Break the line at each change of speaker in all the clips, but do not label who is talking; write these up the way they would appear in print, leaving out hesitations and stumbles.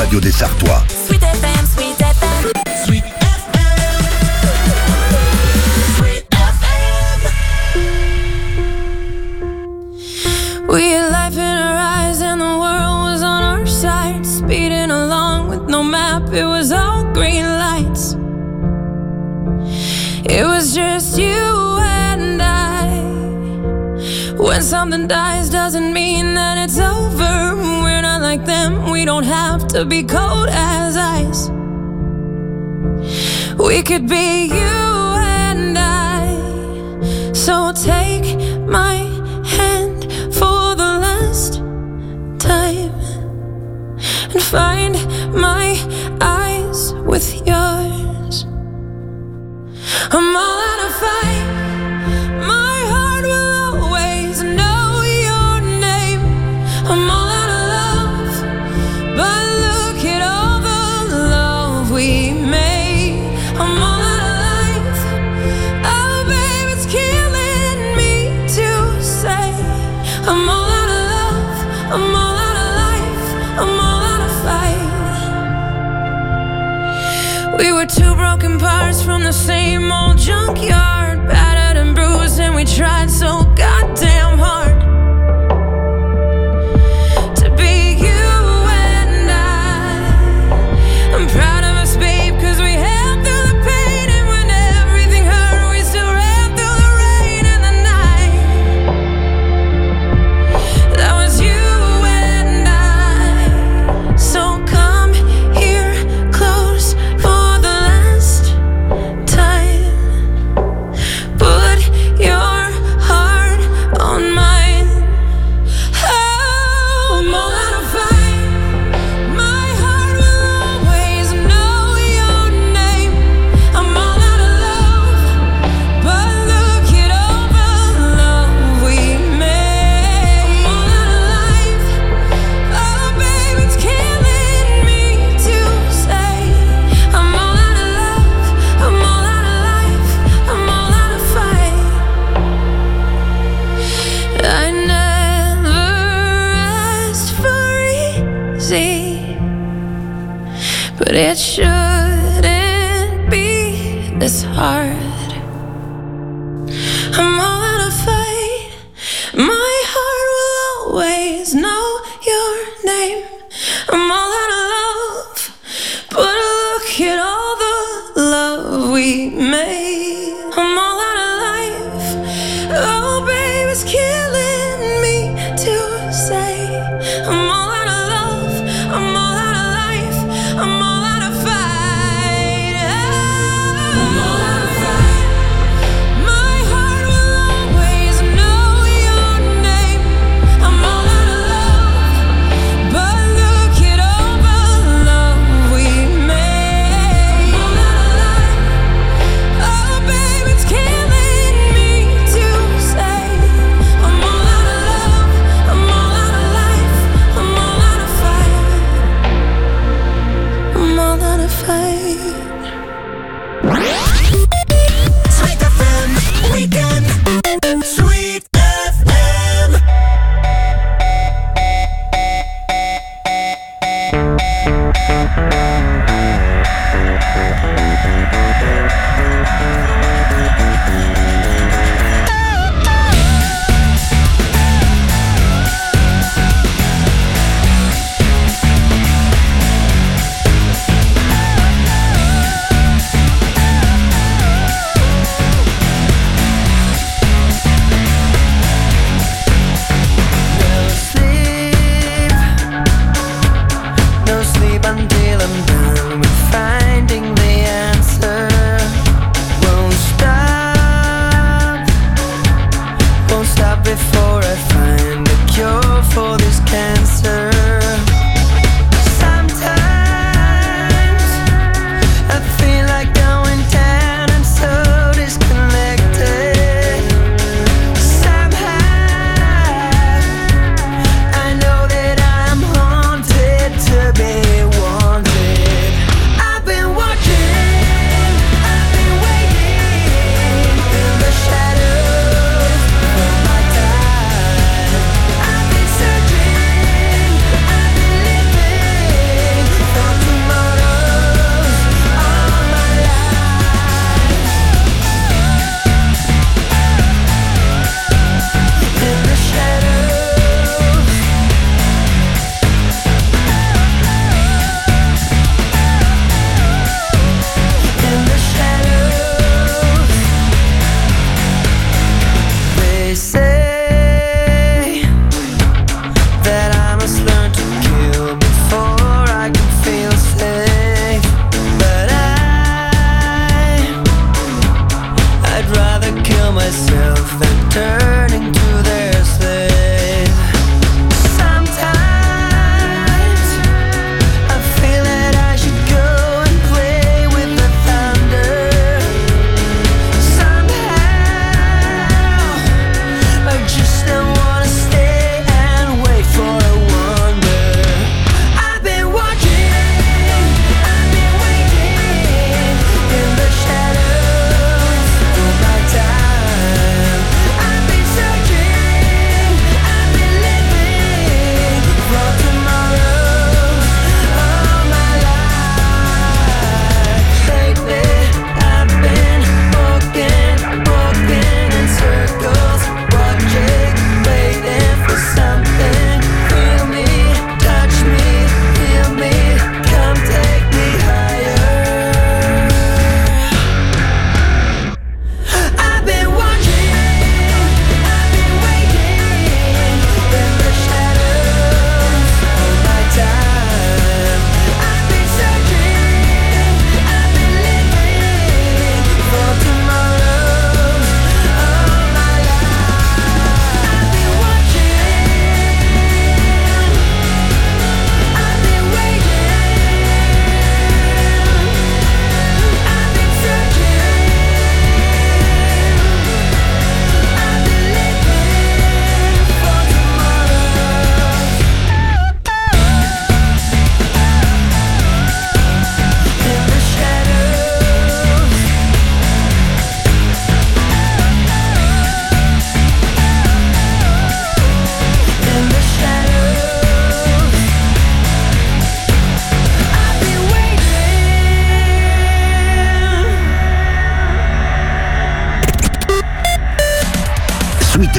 radio des Sarthois.
Sweet FM, Sweet FM. Sweet FM. Sweet FM.
We had life in our eyes and the world was on our side. Speeding along with no map, it was all green lights. It was just you and I. When something dies doesn't mean that it's over. We're not like them, we don't have to be cold as ice. We could be you and I. So take my hand for the last time and find my eyes with yours. I'm all out of fight. My heart will always know your name. I'm all out of love, but look at all the love we made. I'm all out of life. Oh, babe, it's killing me to say. I'm all out of love. I'm all out of life. I'm all out of fight. We were two broken parts from the same old junkyard, battered and bruised, and we tried so goddamn hard to be you and I. I'm proud of us, babe, cause we held through the pain, and when everything hurt, we still ran through the rain and the night. That was you and I. So come here close for the last time. Put your heart on mine. Oh, I'm all out of fight. My heart will always know your name. I'm all out of love, but look at all the love we made. I'm all out of life. Oh, babe, it's killing me to say. I'm all out of love. I'm all out of life. I'm all out of fight. I never asked for easy, but it shouldn't be this hard. I'm all out of fight. My heart will always know your name. I'm all out of love, but look at all the love we made. I'm all out of life. Oh, babe, it's killing me to say. I'm all out of love. I'm all out of life. I'm all out of fight. I'm all out of fight.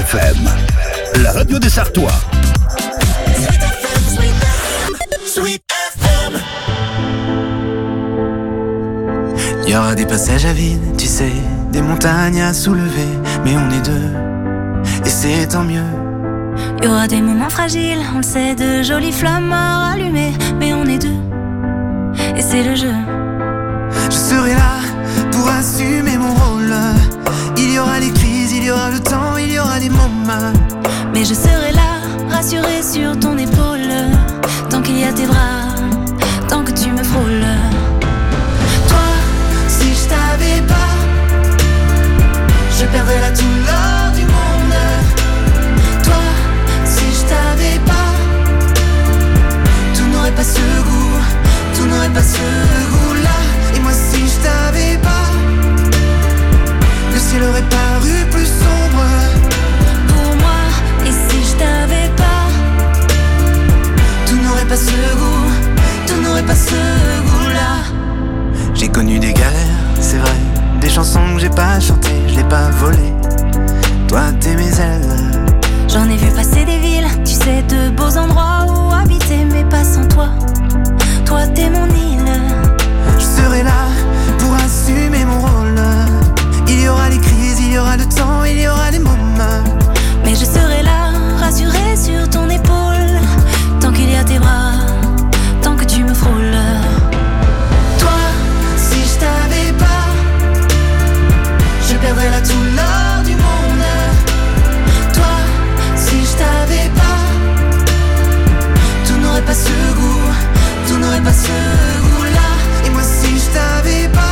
FM, la radio des Sartois.
Sweet FM.
Il y aura des passages à vide, tu sais, des montagnes à soulever, mais on est deux, et c'est tant mieux.
Il y aura des moments fragiles, on le sait, de jolies flammes à rallumer, mais on est deux, et c'est le jeu.
Je serai là pour assumer mon rôle. Il y aura les crises, il y aura le temps, il y aura des moments.
Mais je serai là, rassurée sur ton épaule, tant qu'il y a tes bras, tant que tu me frôles.
Toi, si je t'avais pas, je perdrais là tout l'or du monde. Toi, si je t'avais pas, tout n'aurait pas ce goût, tout n'aurait pas ce goût-là. Et moi si je t'avais pas, le ciel aurait paru plus sombre
pour moi. Et si je t'avais pas,
tout n'aurait pas ce goût, tout n'aurait pas ce goût-là. J'ai connu des galères, c'est vrai, des chansons que j'ai pas chantées, je l'ai pas volées. Toi t'es mes ailes.
J'en ai vu passer des villes, tu sais, de beaux endroits où habiter, mais pas sans toi. Toi t'es mon île.
Je serai là pour assumer mon rôle. Il y aura les crises, il y aura le temps, il y aura des moments.
Mais je serai là, rassurée sur ton épaule, tant qu'il y a tes bras, tant que tu me frôles.
Toi, si je t'avais pas, je perdrais là tout l'or du monde. Toi, si je t'avais pas, tout n'aurait pas ce goût, tout n'aurait pas ce goût-là. Et moi si je t'avais pas,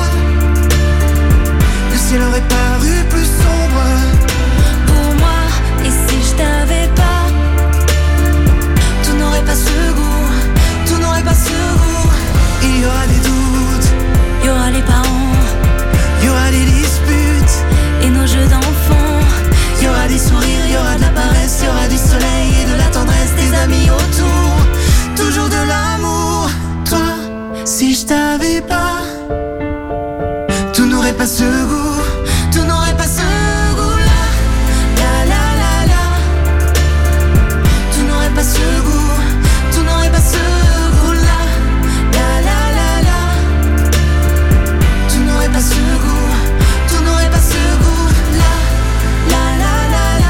le ciel aurait paru plus sombre
pour moi. Et si je t'avais pas, tout n'aurait pas ce goût, tout n'aurait pas ce goût.
Il y aura des doutes,
il y aura les parents,
il y aura des disputes
et nos jeux d'enfants.
Il y aura des sourires, il y aura de la paresse, il y aura du soleil et de la tendresse, des amis autour, toujours de l'amour. Toi, si je t'avais pas, tout n'aurait pas ce goût, tout n'aurait pas ce goût-là. La la la la, tout n'aurait pas ce goût, tout n'aurait pas ce goût-là. La la la la, tout n'aurait pas ce goût, tout n'aurait pas ce goût-là. La la la la,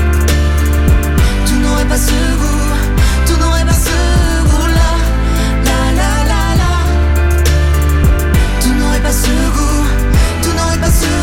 tout n'aurait pas ce goût, tout n'aurait pas ce goût-là. La la la la, tout n'aurait pas ce goût, tout n'aurait pas ce goût.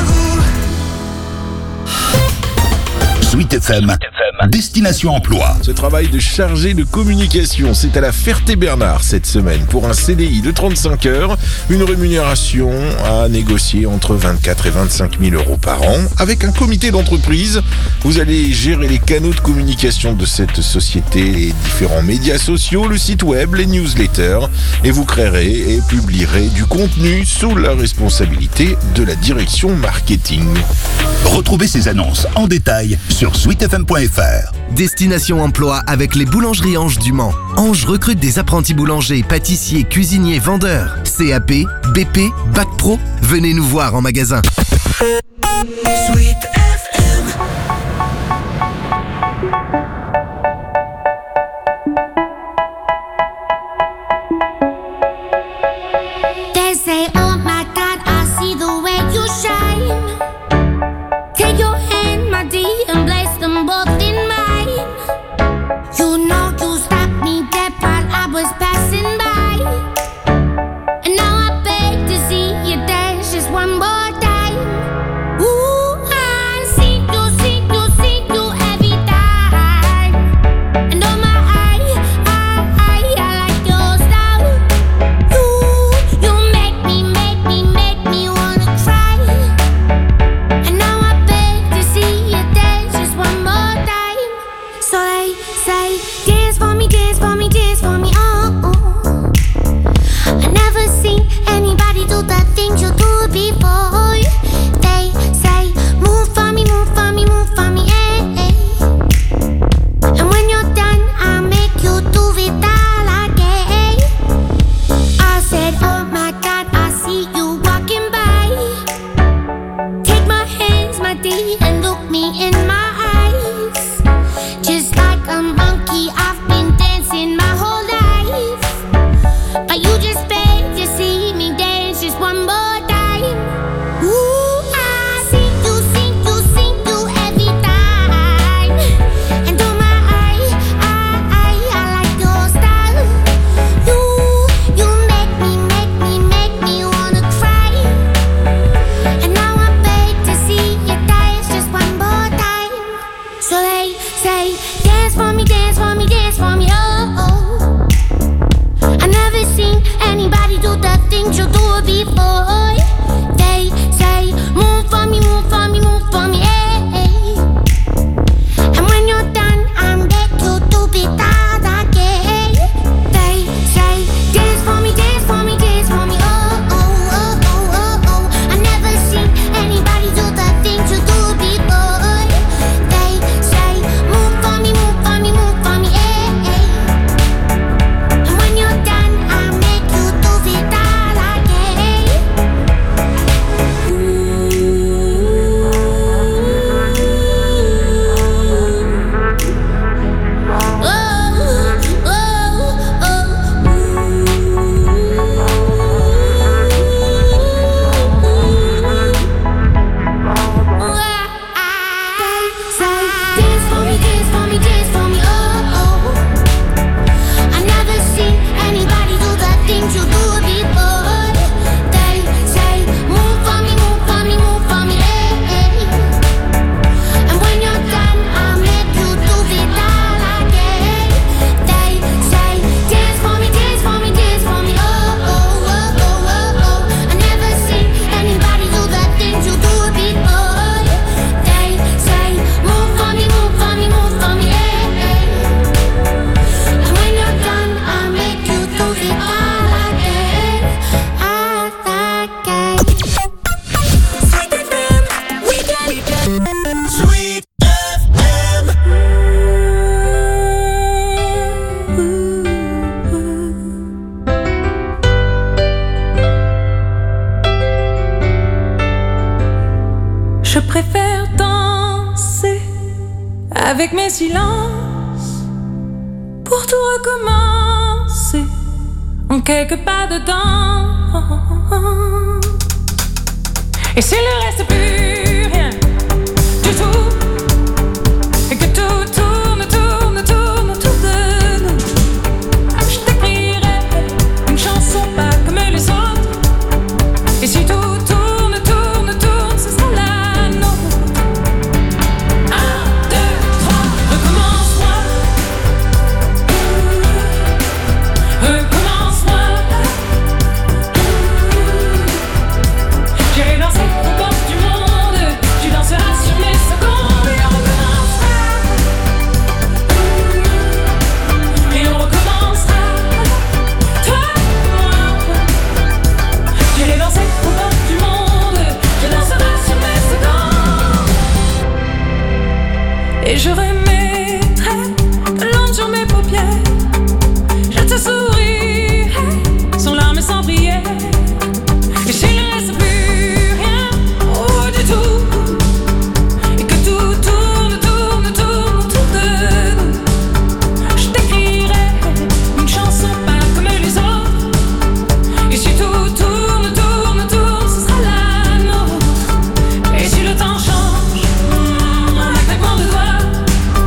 Sweet FM, Destination Emploi.
Ce travail de chargé de communication, c'est à la Ferté-Bernard cette semaine pour un CDI de 35 heures, une rémunération à négocier entre 24 et 25 000 euros par an. Avec un comité d'entreprise, vous allez gérer les canaux de communication de cette société, les différents médias sociaux, le site web, les newsletters, et vous créerez et publierez du contenu sous la responsabilité de la direction marketing.
Retrouvez ces annonces en détail sur sweetfm.fr.
Destination Emploi avec les boulangeries Ange du Mans. Ange recrute des apprentis boulangers, pâtissiers, cuisiniers, vendeurs. CAP, BP, Bac Pro. Venez nous voir en magasin.
Sweet FM.
They say, oh my God, I see the way you shine. Take your hand, my dear, and place them both in mine. You know you stopped me dead while I was passing by. And now I beg to see you dance just one more time. Ooh, I say, dance for me, dance for me, dance for me, oh, oh. I never seen anybody do the things you do before. They say, move for me, move for me, move for me, hey. And when you're done, I make you do it that again. They say, dance for me, dance for me, dance for me, oh, oh, oh, oh, oh, oh. I never seen anybody do the things you do before. They say, move for me, move for me, move for me, hey, hey. And when you're done, I make you do it all again. Dance for me, dance for me, dance for me, oh, oh. I never seen anybody do the things you do before. They say, move for me, move for me, move for me, hey, hey. And when you're done, I'll make you do it all again. They say, dance for me, dance for me, dance for me, oh, oh, oh, oh, oh, oh. I never seen anybody do the things you do before. They say, move for me, move for me, move for me, hey, hey. And when you're done, I'll make you do it all again, all again.
Sweet FM, weekend.
Sweet FM.
Je préfère danser avec mes silences pour tout recommencer en quelques pas dedans. Et s'il ne reste plus rien du tout, et que tout tourne, tourne, tourne autour de nous, je t'écrirai une chanson pas comme les autres. Et si tout tourne, tourne, tourne, ce sera la nôtre. 1, 2, 3, recommence-moi. Recommence-moi. J'irai danser au bord du monde. Tu danseras sur mes secondes. Et on recommencera. Et on recommencera. Toi et moi. J'irai danser au bord du monde. Tu danseras sur mes secondes. Et je remettrai de l'ombre sur mes paupières. Je te sourirai sans larmes et sans prière. Et s'il ne reste plus rien, oh du tout, et que tout tourne, tourne, tourne autour de nous, je t'écrirai une chanson pas comme les autres. Et si tout tourne, tourne, tourne, ce sera la nôtre. Et si le temps change, en un claquement de doigts,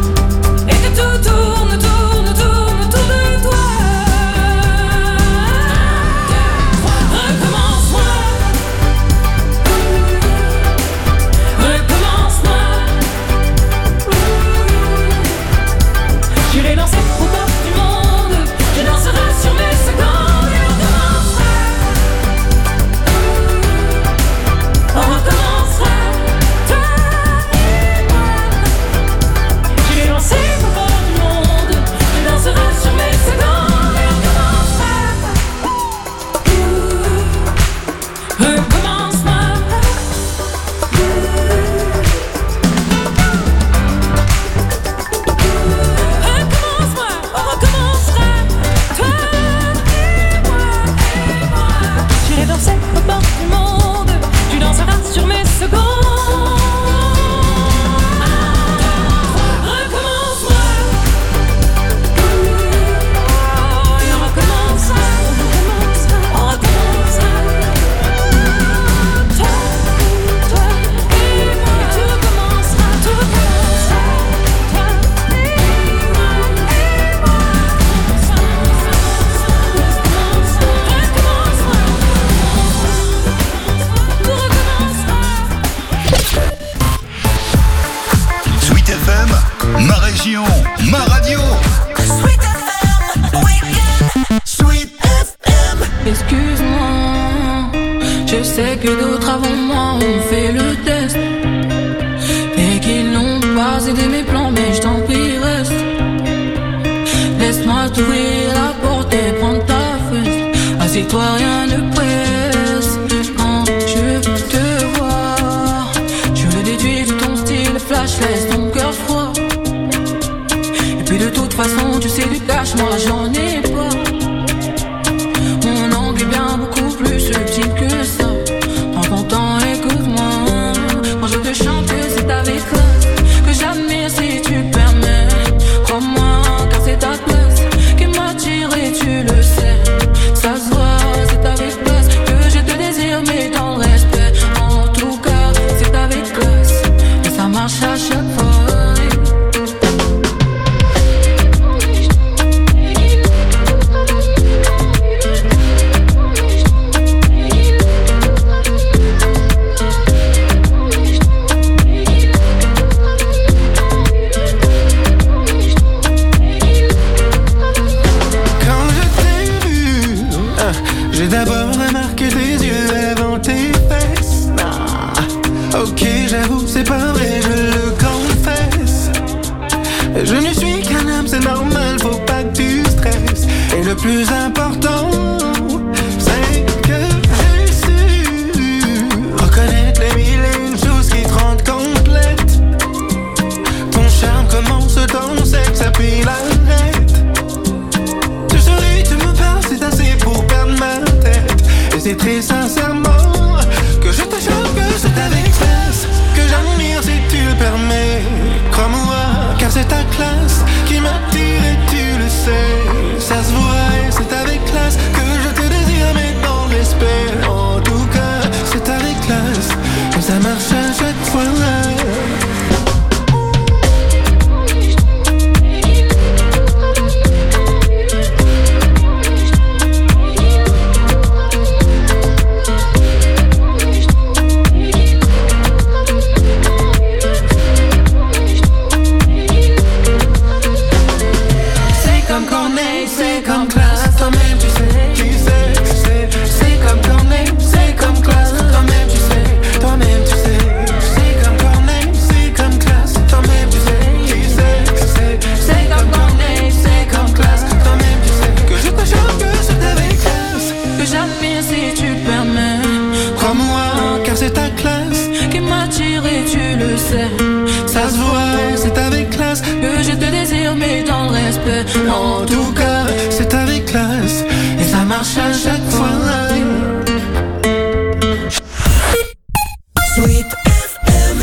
région, ma radio.
Sweet FM, week-end.
Sweet FM.
Excuse-moi, je sais que d'autres avant moi ont fait le test et qu'ils n'ont pas aidé mes plans, mais je t'en prie reste. Laisse-moi t'ouvrir la porte et prendre ta fesse. Assieds-toi, rien ne presse. Quand je te vois, je le déduis de ton style flash, laisse ton cœur froid. Et puis de toute façon, tu sais du cash, moi j'en ai pas. Mon angle est bien beaucoup plus subtil que ça. Prends ton temps, écoute-moi. Quand je te chante, c'est avec classe que j'admire si tu permets. Crois-moi, car c'est ta classe qui m'attire et tu le sais. Ça se voit, c'est avec classe que je te désire, mais dans le respect. En tout cas, c'est avec classe et ça marche à chaque fois.
J'ai d'abord remarqué tes yeux avant tes fesses. Ah, ok, j'avoue, c'est pas vrai, je le confesse. Je ne suis qu'un homme, c'est normal, faut pas que tu stresses. Et le plus important, c'est que j'ai su reconnaître les mille et une choses qui te rendent complète. Ton charme commence dans sexe, puis l'arrête. Tu souris, tu me parles, c'est assez pour perdre ma tête. Et c'est très sincèrement que je te jure que c'est avec classe que j'admire si tu le permets. Crois-moi, car c'est ta classe qui m'attire et tu le sais. Ça se voit et c'est avec classe que je te désire, mais dans le respect. En tout cas, c'est avec classe et ça marche à chaque fois. C'est comme classe, toi-même tu sais, c'est comme Corneille, c'est comme classe, toi-même tu sais, c'est comme Corneille, c'est comme classe, toi-même tu sais, c'est comme Corneille, c'est comme classe, toi-même tu sais, que je te jure que c'est avec classe, que j'admire si tu le permets, crois-moi, car c'est ta classe qui m'attire et tu le sais, ça se voit, c'est avec classe, que je te désire mais dans le respect, en tout cas, c'est avec classe et ça marche à chaque fois. Sweet FM.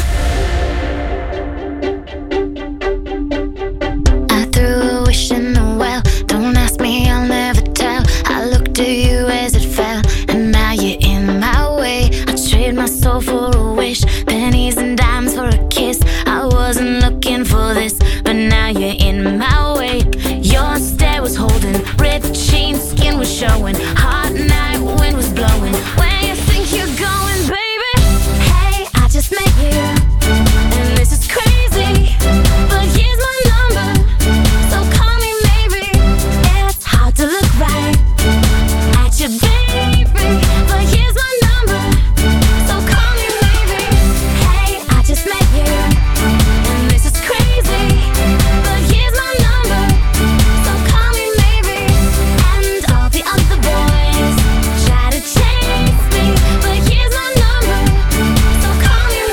I threw a wish in the well. Don't ask me, I'll never tell. I looked at you as it fell, and now you're in my way. I trade my soul for a wish, pennies and dimes for a kiss. I wasn't looking for this, but now you're in my way. Your stare was holding, ripped jeans, skin was showing. Hot night, wind was blowing. Where you think you're going, baby? Hey, I just met you, and this is crazy. But here's my number, so call me maybe. It's hard to look right at you, baby. But here's my number, so call me maybe. Hey, I just met you, and this is crazy. But here's my number, so call me maybe. And all the other boys try to chase me, but here's my number, so call me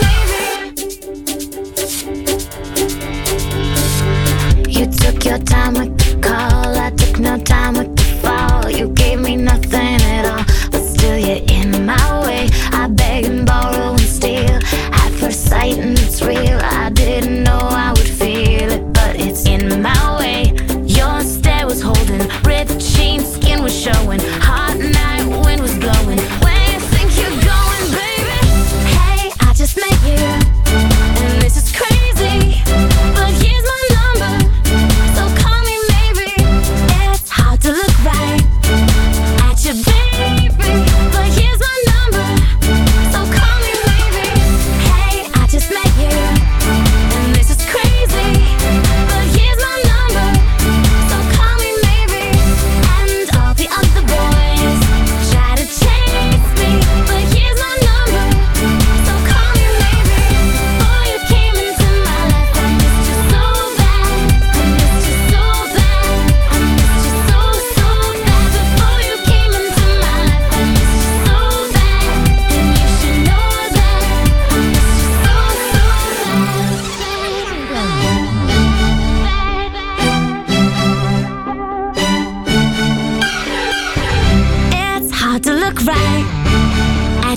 maybe. You took your time with the call, I took no time with the fall. You gave me nothing at all, but still you're in my way. I beg and borrow and steal at first sight, and it's real. I didn't know I would feel it, but it's in my way. Your stare was holding, ripped jeans, skin was showing. Hot night, wind was blowing. Where you think you're going, baby? Hey, I just met you, and this is crazy. But here's my number, so call me maybe.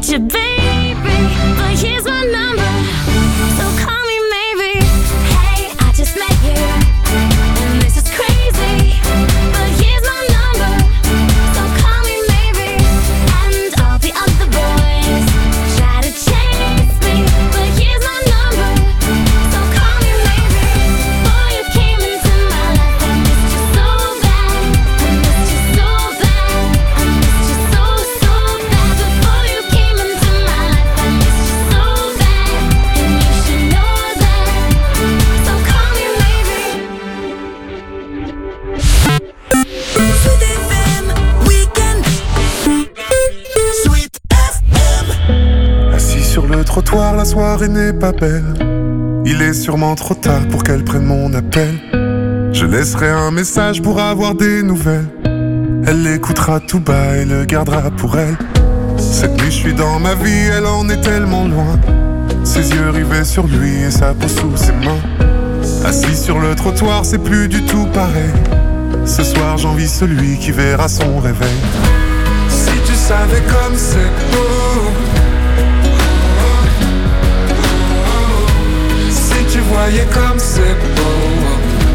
want you, baby, but here's my number, so call me maybe. Hey, I just met you, and this is crazy, but here's my number, so call me maybe. And all the other boys try to chase me, but here's my number, so call me maybe. Boy, you came into my life, I missed you so bad, I missed you so bad, I missed you so bad. Before you came into my life, I missed you so bad, and you should know that, so call me maybe.
Sweet FM Weekend. Sweet FM.
Assis sur le trottoir, la soirée n'est pas belle. Il est sûrement trop tard pour qu'elle prenne mon appel. Je laisserai un message pour avoir des nouvelles. Elle l'écoutera tout bas et le gardera pour elle. Cette nuit je suis dans ma vie, elle en est tellement loin. Ses yeux rivés sur lui et sa peau sous ses mains. Assis sur le trottoir, c'est plus du tout pareil. Ce soir j'envie celui qui verra son réveil. Si tu savais comme c'est beau, si tu voyais comme c'est beau.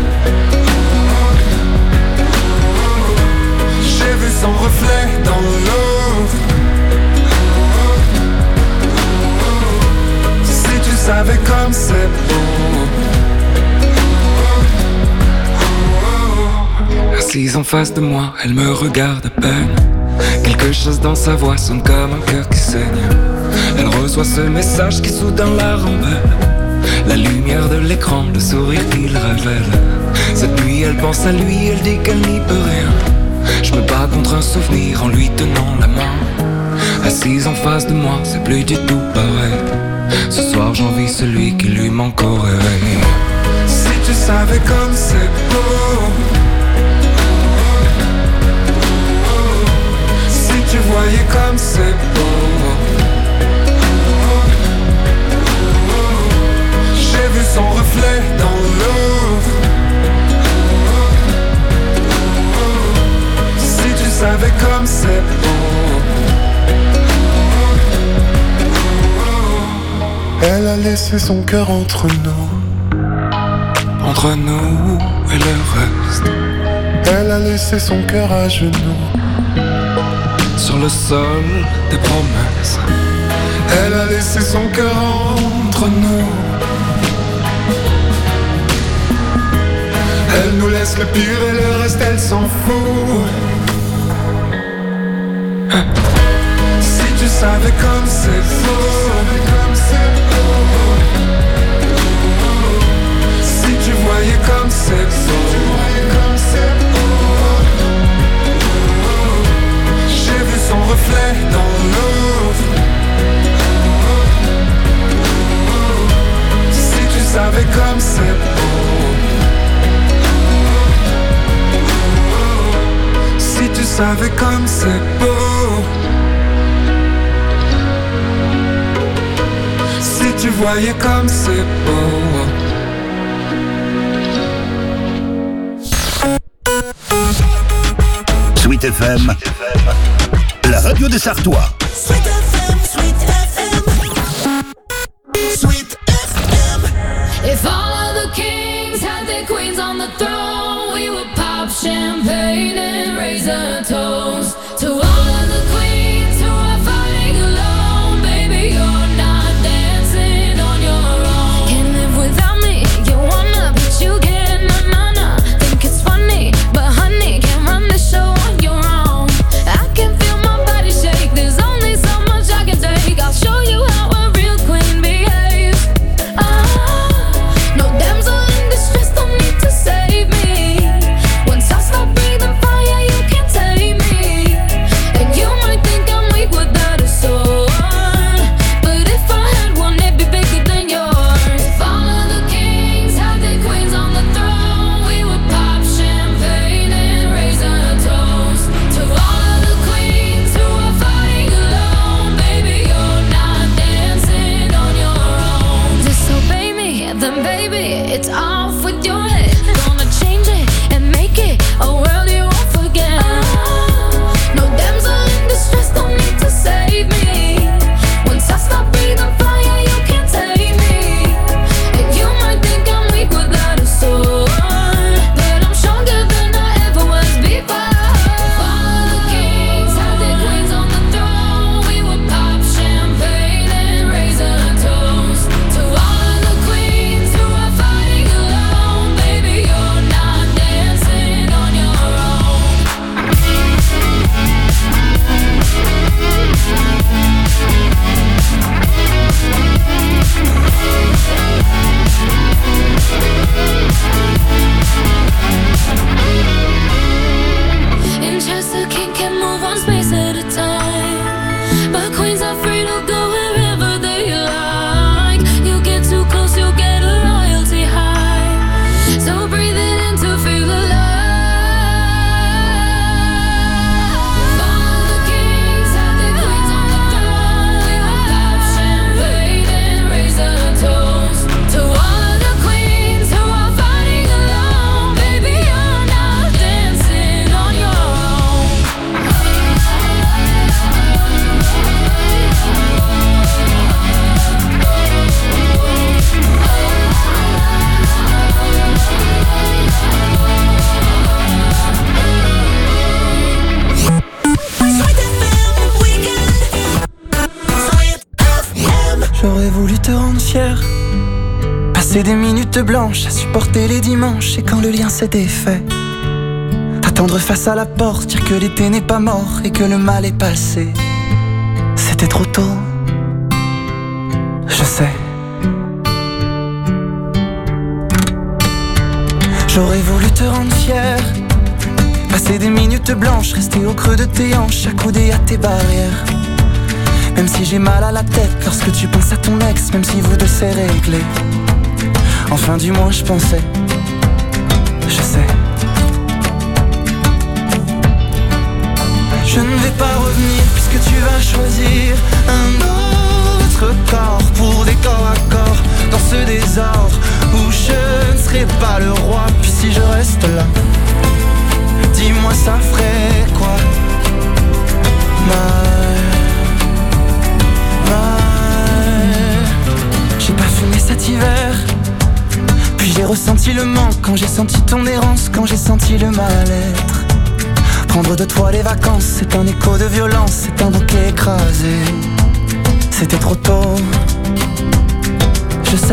J'ai vu son reflet dans l'eau. Si tu savais comme c'est beau.
Assise en face de moi, elle me regarde à peine. Quelque chose dans sa voix sonne comme un cœur qui saigne. Elle reçoit ce message qui soudain la rembelle. La lumière de l'écran, le sourire qu'il révèle. Cette nuit elle pense à lui, elle dit qu'elle n'y peut rien. Je me bats contre un souvenir en lui tenant la main. Assise en face de moi, c'est plus du tout pareil. Ce soir j'envie celui qui lui manque au réveil.
Si tu savais comme c'est beau. Si tu voyais comme c'est beau. J'ai vu son reflet dans l'eau. Si tu savais comme c'est beau. Elle a laissé son cœur entre nous.
Entre nous et le reste.
Elle a laissé son cœur à genoux.
Sur le sol des promesses.
Elle a laissé son cœur entre nous. Elle nous laisse le pire et le reste elle s'en fout. Si tu savais comme c'est faux. Si tu voyais comme c'est beau. J'ai vu son reflet dans l'eau. Si tu savais comme c'est beau. Si tu savais comme c'est beau. Si tu voyais comme c'est beau.
Sweet FM, la radio des Sartois.
Sweet FM, Sweet FM. Sweet FM.
If all of the kings had their queens on the throne, we would pop champagne and raise a toast to all of the queens who are fighting alone. Baby, you're not dancing on your own. Can't live without me, you wanna, but you can't, nah. Think it's funny, but honey, can't run the show on your own. I can feel my body shake, there's only so much I can take. I'll show you how a real queen behaves. No damsel in distress, don't need to save me. Once I start breathing fire, you can't tame me.
Passer des minutes blanches à supporter les dimanches, et quand le lien s'est défait, attendre face à la porte, dire que l'été n'est pas mort et que le mal est passé. C'était trop tôt, je sais. J'aurais voulu te rendre fier, passer des minutes blanches, rester au creux de tes hanches, accoudé à tes barrières. Même si j'ai mal à la tête lorsque tu penses à ton ex, même si vous deux c'est réglé. Enfin du moins je pensais, je sais. Je ne vais pas revenir puisque tu vas choisir un autre corps pour des corps à corps dans ce désordre où je ne serai pas le roi. Puis si je reste là, dis-moi ça ferait quoi? J'ai pas fumé cet hiver, puis j'ai ressenti le manque quand j'ai senti ton errance, quand j'ai senti le mal-être. Prendre de toi les vacances, c'est un écho de violence, c'est un bouquet écrasé. C'était trop tôt, je sais.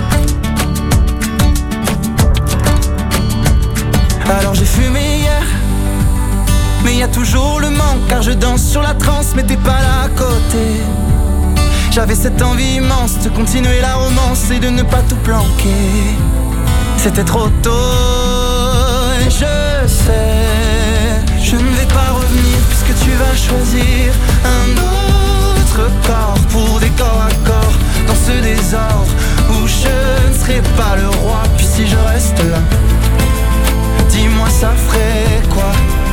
Alors j'ai fumé hier, mais y a toujours le manque, car je danse sur la transe, mais t'es pas là à côté. J'avais cette envie immense de continuer la romance et de ne pas tout planquer. C'était trop tôt, et je sais. Je ne vais pas revenir puisque tu vas choisir un autre corps pour des corps à corps dans ce désordre où je ne serai pas le roi. Puis si je reste là, dis-moi ça ferait quoi?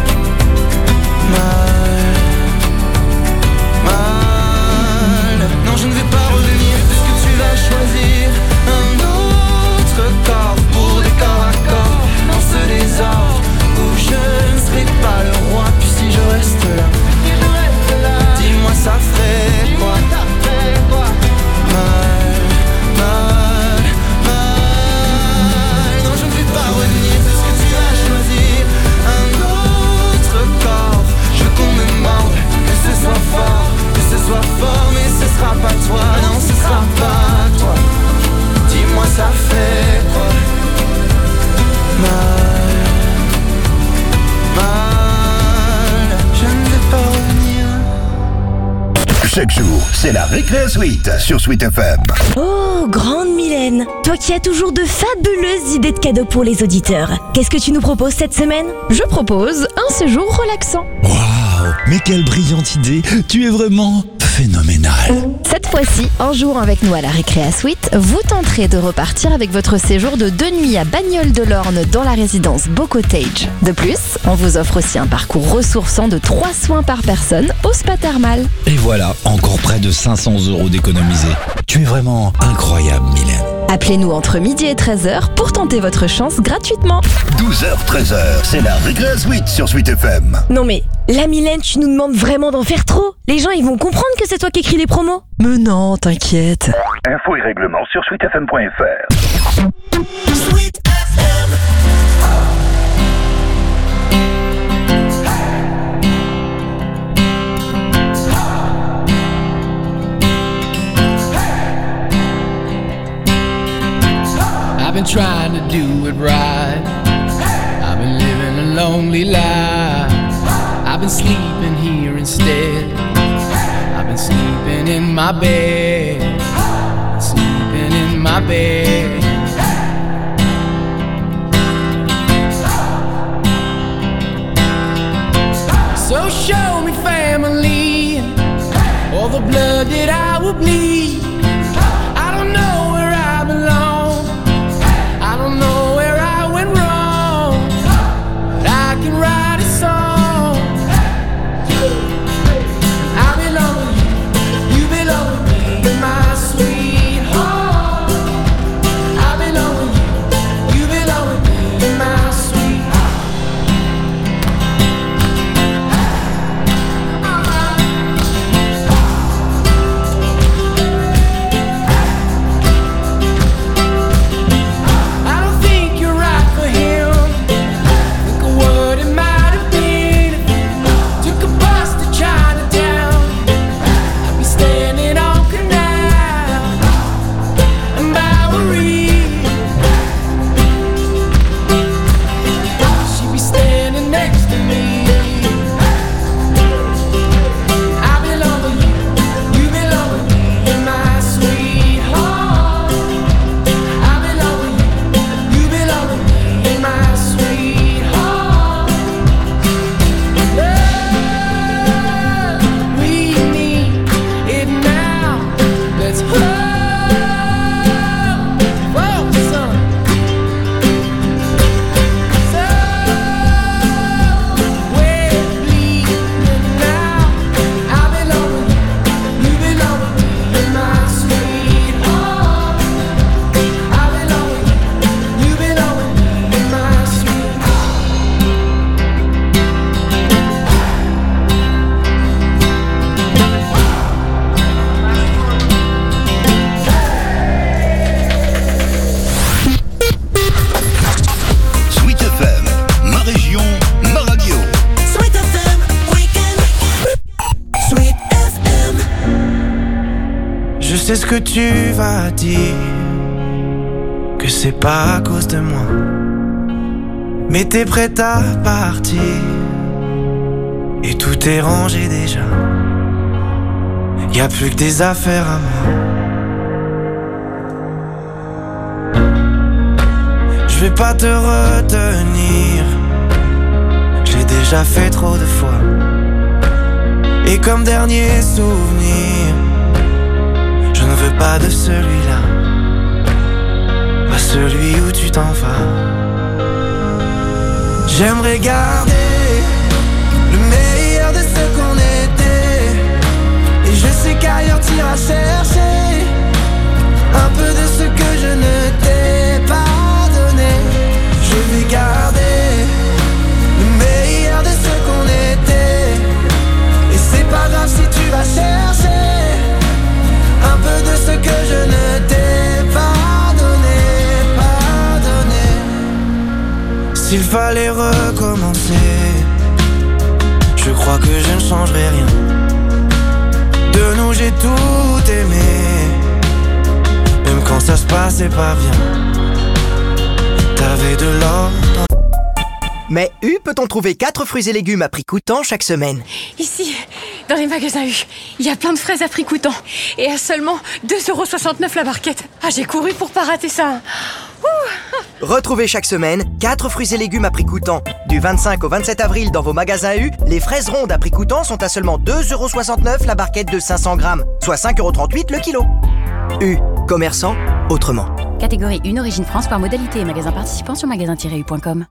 Mal. Non, je ne vais pas revenir puisque tu vas choisir un autre corps pour des corps à corps dans ce désordre où je ne serai pas le roi. Puis si je reste là, dis-moi ça ferait quoi? Mal. Non, je ne vais pas revenir puisque tu vas choisir un autre corps. Je veux qu'on me morde, que ce soit fort, mais ce sera pas toi. Non, ce sera pas toi. Dis-moi ça fait quoi? Mal. Je ne vais pas revenir.
Chaque jour, c'est la Récré Suite sur Sweet FM.
Oh, grande Mylène, toi qui as toujours de fabuleuses idées de cadeaux pour les auditeurs. Qu'est-ce que tu nous proposes cette semaine?
Je propose un séjour relaxant.
Waouh, mais quelle brillante idée! Tu es vraiment phénoménal.
Cette fois-ci, en jouant avec nous à la Récré Suite, vous tenterez de repartir avec votre séjour de 2 nuits à Bagnoles-de-l'Orne dans la résidence Beau Cottage. De plus, on vous offre aussi un parcours ressourçant de 3 soins par personne au spa thermal.
Et voilà, encore près de 500 € d'économiser. Tu es vraiment incroyable, Mylène.
Appelez-nous entre midi et 13h pour tenter votre chance gratuitement.
12h, 13h, c'est la Récré Suite sur Sweet FM.
Non mais, la Mylène, tu nous demandes vraiment d'en faire trop? Les gens, ils vont comprendre que c'est toi qui écris les promos?
Mais non, t'inquiète.
Infos et règlements sur sweetfm.fr.
Sweet FM.
I've been trying to do it right. I've been living a lonely life. I've been sleeping here instead. I've been sleeping in my bed. Sleeping in my bed. So show me family, all the blood that I will bleed. I don't know where I belong. I don't know where I went wrong, but I can write a song. I belong with you, you belong with me, my sweetheart. I belong with you, you belong with me, my sweetheart.
que tu vas dire que c'est pas à cause de moi, mais t'es prête à partir et tout est rangé déjà. Y'a plus que des affaires à moi. Je vais pas te retenir, j'ai déjà fait trop de fois. Et comme dernier souvenir, je ne veux pas de celui-là, pas celui où tu t'en vas. J'aimerais garder le meilleur de ce qu'on était, et je sais qu'ailleurs t'iras chercher un peu de ce que je ne t'ai pas donné. Je vais garder le meilleur de ce qu'on était, et c'est pas grave si tu vas chercher un peu de ce que je ne t'ai pas donné, pas donné. S'il fallait recommencer, je crois que je ne changerai rien. De nous j'ai tout aimé, même quand ça se passait pas bien. T'avais de l'or dans...
Mais U peut-on trouver 4 fruits et légumes à prix coûtant chaque semaine?
Ici, dans les magasins U, il y a plein de fraises à prix coûtant. Et à seulement 2,69€ la barquette. Ah, j'ai couru pour pas rater ça.
Retrouvez chaque semaine 4 fruits et légumes à prix coûtant. Du 25 au 27 avril dans vos magasins U, les fraises rondes à prix coûtant sont à seulement 2,69€ la barquette de 500 grammes, soit 5,38€ le kilo. U, commerçant autrement.
Catégorie 1, origine France par modalité et magasin participant sur magasin-u.com.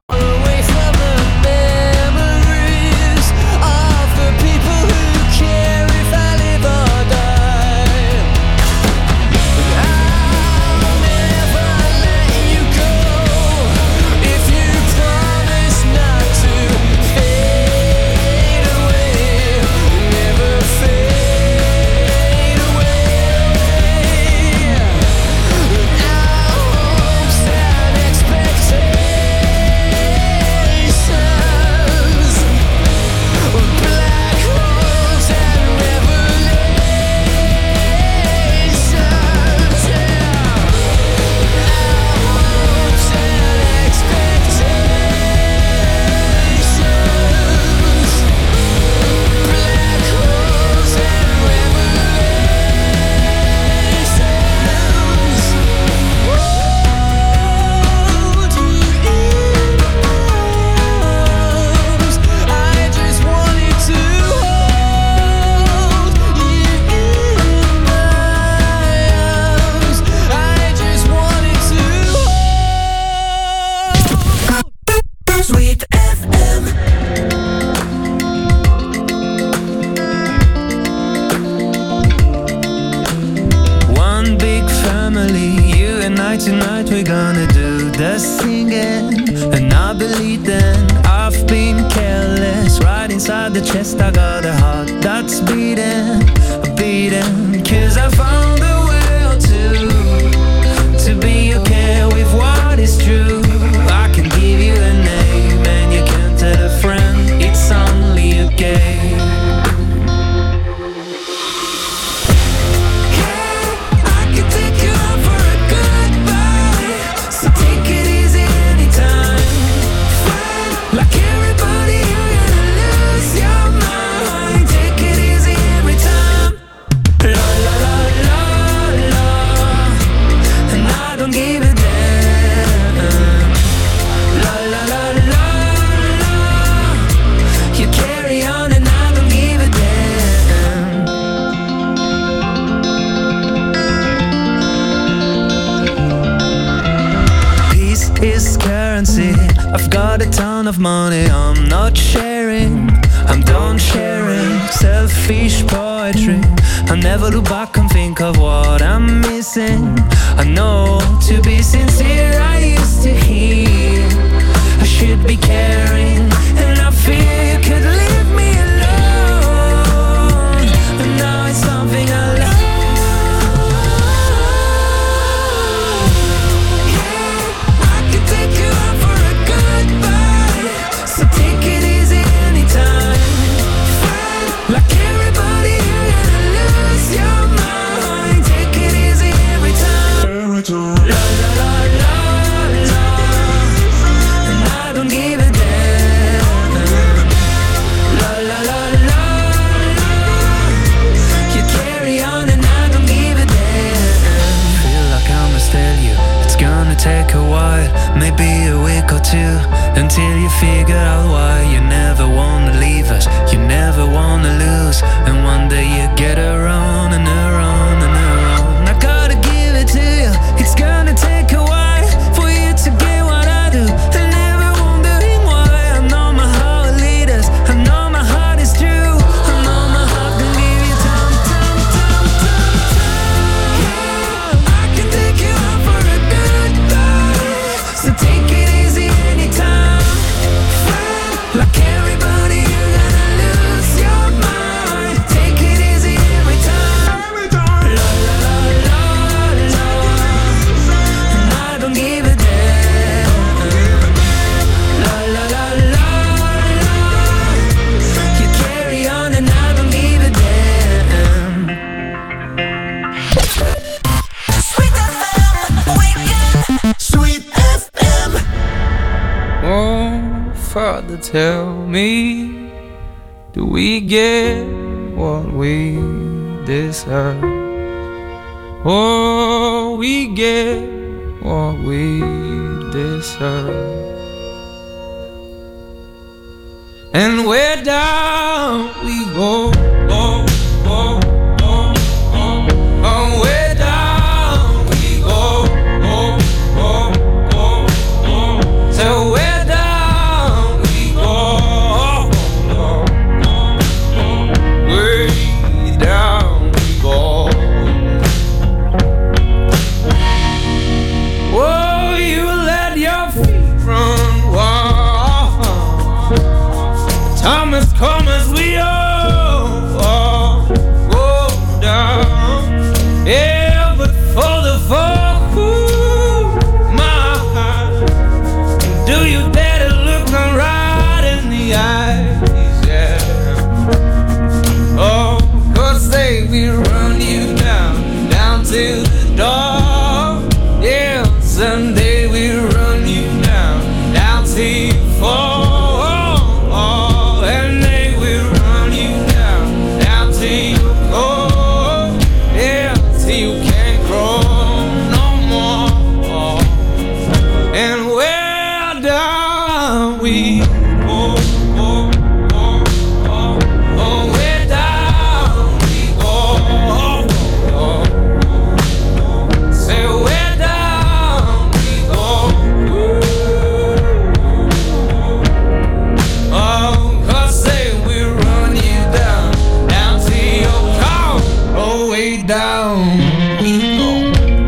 Like everybody, you're gonna lose your mind. Take it easy.
figure out why you never wanna leave us, you never wanna lose, and one day you get her on and her on and her on. I gotta give it to you, it's gonna take a while for you to get what I do, and never wondering why. I know my heart will lead us, I know my heart is true, I know my heart can give you time. Yeah, I can take you out for a good ride, so take it easy anytime. Like everybody, you're gonna lose your mind. Take it easy every time. La la la la la, and I don't give a damn. La la la la la, you carry on and I don't give a damn.
Sweet FM, weekend. Sweet FM.
Oh, Father, tell me, do we get what we deserve? Oh, we get what we deserve. And where down we go, oh, oh, oh, oh, oh, where down we go, oh, oh, oh, oh, so where down we go, oh, oh, oh, way down we go. Oh, you let your feet run wild. Time has come as we all go down. Yeah, but for the fall, my heart, do you dare to look them right in the eyes? Yeah. Oh, 'cause they will run you down to the door. Yeah, someday we'll run you down till you fall. And they will run you down till you go. Yeah, till you can't grow no more. And where down we go, oh, oh, oh, oh, where down we go, oh, oh, oh. Say where down we go. Oh, 'cause they will run you down till you're cold. Oh, way down we go.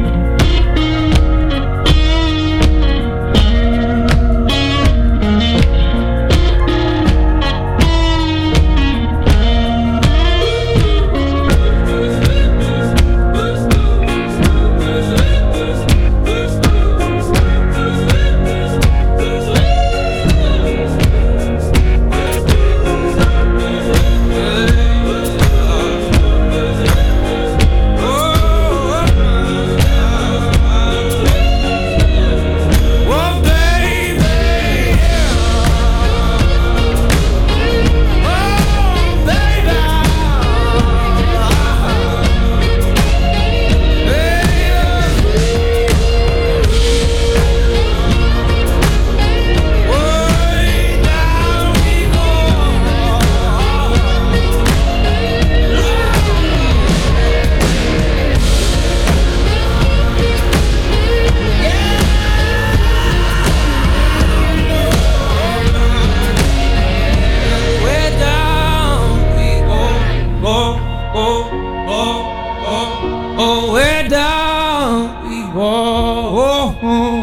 Oh, where down we go.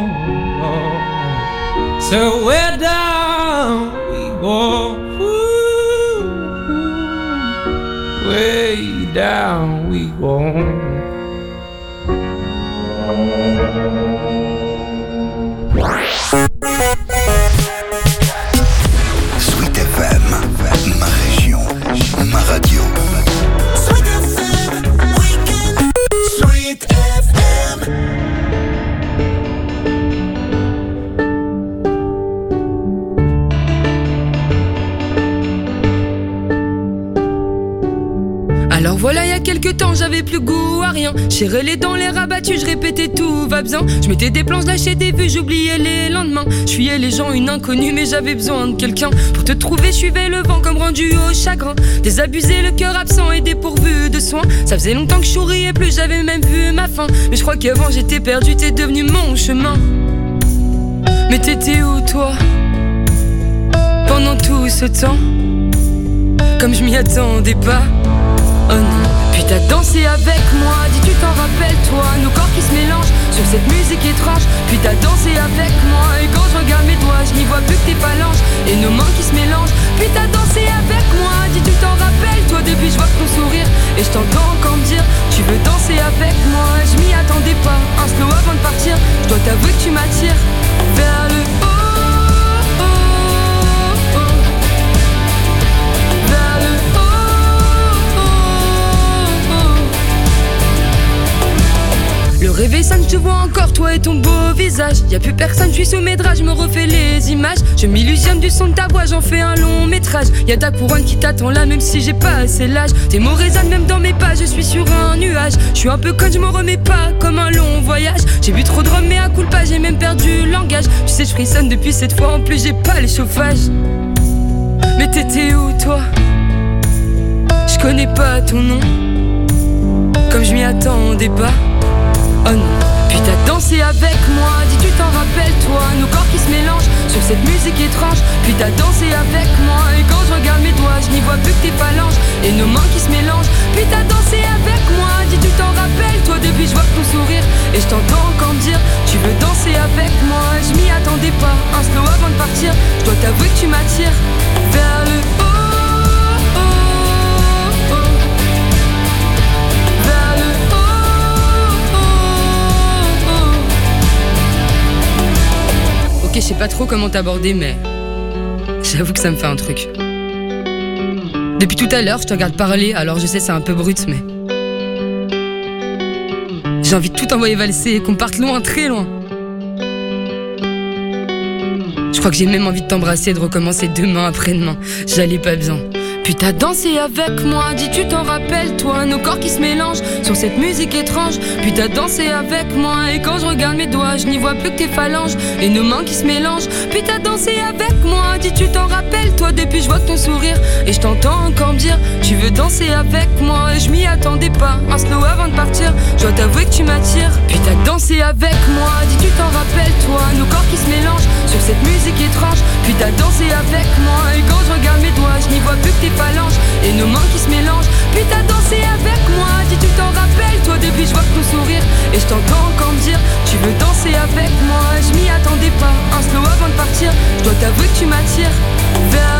So where down we go. Way down we go.
Sweet FM, ma région, ma radio.
Sweet FM, weekend. Sweet FM.
Alors voilà, il y a quelques temps, j'avais plus goût à rien. Serrais les dents, les rabattus, je répétais tout va bien. Je mettais des plans, je lâchais des vues, j'oubliais les lendemains. Je fuyais les gens, une inconnue, mais j'avais besoin de quelqu'un. Pour te trouver, je suivais le vent comme rendu au chagrin. Désabusé, le cœur absent et dépourvu de soins. Ça faisait longtemps que je souriais plus, j'avais même vu ma fin. Mais je crois qu'avant j'étais perdu, t'es devenu mon chemin. Mais t'étais où toi pendant tout ce temps? Comme je m'y attendais pas. Oh non. Puis t'as dansé avec moi, dis tu t'en rappelles toi. Nos corps qui se mélangent sur cette musique étrange. Puis t'as dansé avec moi. Et quand je regarde mes doigts, je n'y vois plus que tes phalanges et nos mains qui se mélangent. Puis t'as dansé avec moi, dis tu t'en rappelles toi. Depuis je vois ton sourire et je t'entends encore me dire tu veux danser avec moi. Je m'y attendais pas, un slow avant de partir. Je dois t'avouer que tu m'attires vers le haut. Le réveil sonne, je te vois encore, toi et ton beau visage. Y'a plus personne, je suis sous mes draps, je me refais les images. Je m'illusionne du son de ta voix, j'en fais un long métrage. Y'a ta couronne qui t'attend là, même si j'ai pas assez l'âge. Tes mots résonnent même dans mes pas, je suis sur un nuage. Je suis un peu conne, je m'en remets pas, comme un long voyage. J'ai bu trop de rhum, mais à coup pas, j'ai même perdu le langage. Tu sais, je frissonne depuis cette fois, en plus j'ai pas les chauffages. Mais t'étais où toi? Je connais pas ton nom, comme je m'y attendais pas. Oh non. Puis t'as dansé avec moi, dis tu t'en rappelles toi. Nos corps qui se mélangent sur cette musique étrange. Puis t'as dansé avec moi. Et quand je regarde mes doigts, je n'y vois plus que tes phalanges et nos mains qui se mélangent. Puis t'as dansé avec moi, dis tu t'en rappelles toi. Depuis je vois ton sourire et je t'entends encore me dire tu veux danser avec moi. Je m'y attendais pas, un slow avant de partir. Je dois t'avouer que tu m'attires vers le haut. Ok, je sais pas trop comment t'aborder, mais j'avoue que ça me fait un truc. Depuis tout à l'heure, je te regarde parler, alors je sais c'est un peu brut, mais j'ai envie de tout envoyer valser et qu'on parte loin, très loin. Je crois que j'ai même envie de t'embrasser et de recommencer demain après-demain. J'allais pas bien. Puis t'as dansé avec moi, dis tu t'en rappelles toi. Nos corps qui se mélangent sur cette musique étrange. Puis t'as dansé avec moi. Et quand je regarde mes doigts, je n'y vois plus que tes phalanges et nos mains qui se mélangent. Puis t'as dansé avec moi, dis tu t'en rappelles toi. Depuis je vois ton sourire et je t'entends encore me dire tu veux danser avec moi. Et je m'y attendais pas, un slow avant de partir. Je dois t'avouer que tu m'attires. Puis t'as dansé avec moi, dis tu t'en rappelles toi. Nos corps qui se mélangent sur cette musique étrange. Puis t'as dansé avec moi. Et quand je regarde mes doigts, je n'y vois plus que tes phalanges et nos mains qui se mélangent. Puis t'as dansé avec moi, dis tu t'en rappelles toi. Depuis je vois ton sourire et je t'entends encore me dire tu veux danser avec moi. Je m'y attendais pas, un slow avant de partir. Je dois t'avouer que tu m'attires vers